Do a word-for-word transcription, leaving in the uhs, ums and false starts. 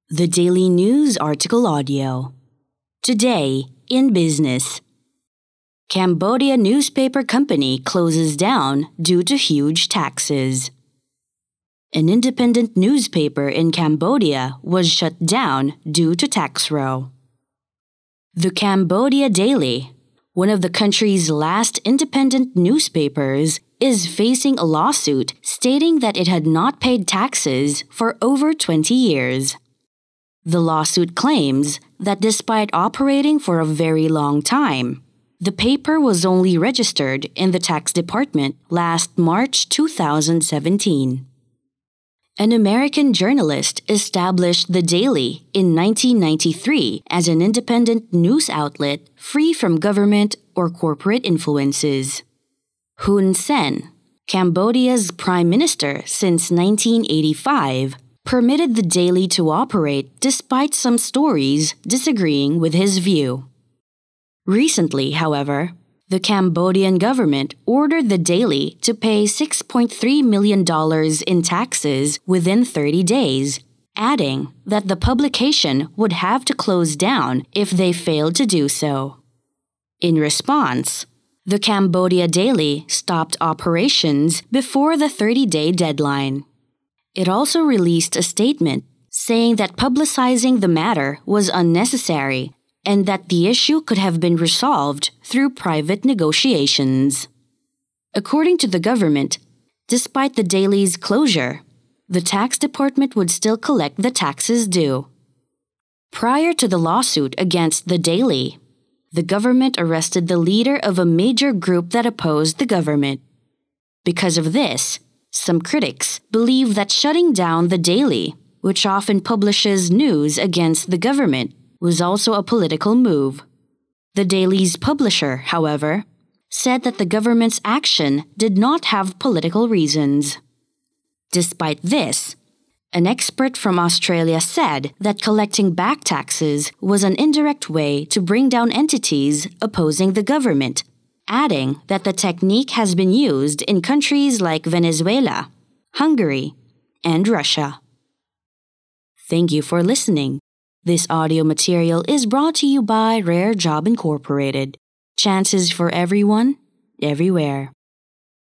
The Daily News Article Audio. Today in business. Cambodia newspaper company closes down due to huge taxes. An independent newspaper in Cambodia was shut down due to tax row. The Cambodia Daily, one of the country's last independent newspapers, is facing a lawsuit stating that it had not paid taxes for over twenty years. The lawsuit claims that despite operating for a very long time, the paper was only registered in the tax department last March two thousand seventeen. An American journalist established The Daily in nineteen ninety-three as an independent news outlet free from government or corporate influences. Hun Sen, Cambodia's prime minister since nineteen eighty-five, permitted The Daily to operate despite some stories disagreeing with his view. Recently, however, the Cambodian government ordered The Daily to pay six point three million dollars in taxes within thirty days, adding that the publication would have to close down if they failed to do so. In response, the Cambodia Daily stopped operations before the thirty-day deadline. It also released a statement saying that publicizing the matter was unnecessary and that the issue could have been resolved through private negotiations. According to the government, despite the Daily's closure, the tax department would still collect the taxes due. Prior to the lawsuit against The Daily, the government arrested the leader of a major group that opposed the government. Because of this, some critics believe that shutting down The Daily, which often publishes news against the government, was also a political move. The Daily's publisher, however, said that the government's action did not have political reasons. Despite this, an expert from Australia said that collecting back taxes was an indirect way to bring down entities opposing the government, adding that the technique has been used in countries like Venezuela, Hungary, and Russia. Thank you for listening. This audio material is brought to you by Rare Job Incorporated. Chances for everyone, everywhere.